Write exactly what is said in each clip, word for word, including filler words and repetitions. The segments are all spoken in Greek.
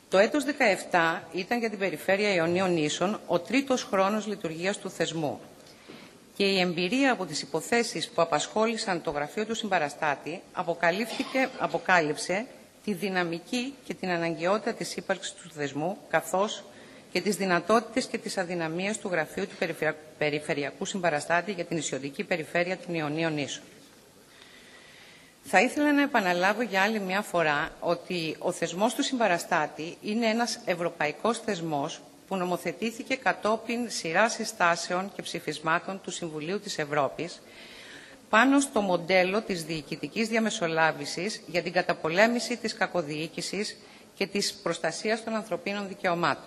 Το έτος δεκαεπτά ήταν για την Περιφέρεια Ιωνίων Νήσων ο τρίτος χρόνος λειτουργίας του θεσμού και η εμπειρία από τις υποθέσεις που απασχόλησαν το γραφείο του συμπαραστάτη αποκάλυψε τη δυναμική και την αναγκαιότητα της ύπαρξης του θεσμού, καθώς και τις δυνατότητες και τις αδυναμίες του γραφείου του Περιφερειακού Συμπαραστάτη για την Νησιωτική Περιφέρεια των Ιωνίων Νήσων. Θα ήθελα να επαναλάβω για άλλη μια φορά ότι ο θεσμός του συμπαραστάτη είναι ένας ευρωπαϊκός θεσμός που νομοθετήθηκε κατόπιν σειράς συστάσεων και ψηφισμάτων του Συμβουλίου της Ευρώπης πάνω στο μοντέλο της διοικητικής διαμεσολάβησης για την καταπολέμηση της κακοδιοίκησης και της προστασίας των ανθρωπίνων δικαιωμάτων.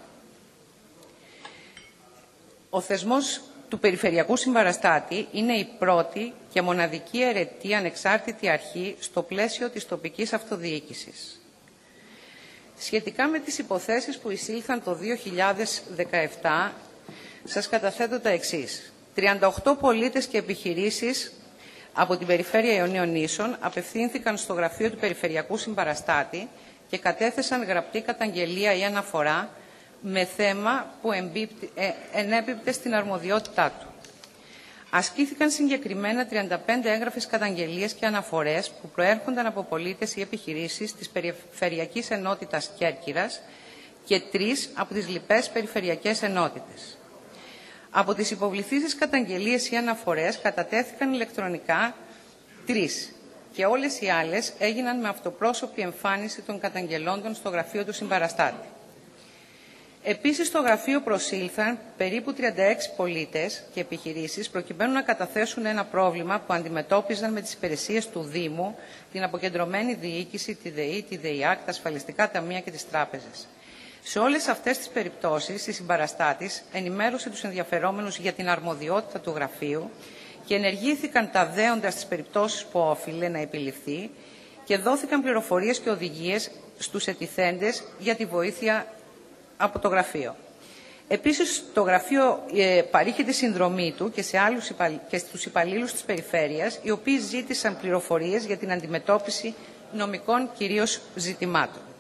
Ο θεσμός του Περιφερειακού Συμπαραστάτη είναι η πρώτη και μοναδική αιρετή ανεξάρτητη αρχή στο πλαίσιο της τοπικής αυτοδιοίκησης. Σχετικά με τις υποθέσεις που εισήλθαν το δύο χιλιάδες δεκαεπτά, σας καταθέτω τα εξής. τριάντα οκτώ πολίτες και επιχειρήσεις από την Περιφέρεια Ιωνίων Νήσων απευθύνθηκαν στο γραφείο του Περιφερειακού Συμπαραστάτη και κατέθεσαν γραπτή καταγγελία ή αναφορά με θέμα που εμπίπτει, ε, ενέπιπτε στην αρμοδιότητά του. Ασκήθηκαν συγκεκριμένα τριάντα πέντε έγγραφες καταγγελίες και αναφορές που προέρχονταν από πολίτες ή επιχειρήσεις της Περιφερειακής Ενότητας Κέρκυρας και τρεις από τις λοιπές περιφερειακές ενότητες. Από τις υποβληθήσεις καταγγελίες ή αναφορές κατατέθηκαν ηλεκτρονικά τρεις και όλες οι άλλες έγιναν με αυτοπρόσωπη εμφάνιση των καταγγελόντων στο γραφείο του συμπαραστάτη. Επίσης, στο γραφείο προσήλθαν περίπου τριάντα έξι πολίτες και επιχειρήσεις προκειμένου να καταθέσουν ένα πρόβλημα που αντιμετώπιζαν με τις υπηρεσίες του Δήμου, την αποκεντρωμένη διοίκηση, τη ΔΕΗ, τη ΔΕΙΑΚ, τα ασφαλιστικά ταμεία και τις τράπεζες. Σε όλες αυτές τις περιπτώσεις, η συμπαραστάτης ενημέρωσε τους ενδιαφερόμενους για την αρμοδιότητα του γραφείου και ενεργήθηκαν τα δέοντα στις περιπτώσεις που όφιλε να επιληφθεί και δόθηκαν πληροφορίες και οδηγίες στους ετηθέντες για τη βοήθεια από το γραφείο. Επίσης, το γραφείο ε, παρήχε τη συνδρομή του και, σε άλλους υπα... και στους υπαλλήλους της περιφέρειας, οι οποίοι ζήτησαν πληροφορίες για την αντιμετώπιση νομικών κυρίως ζητημάτων.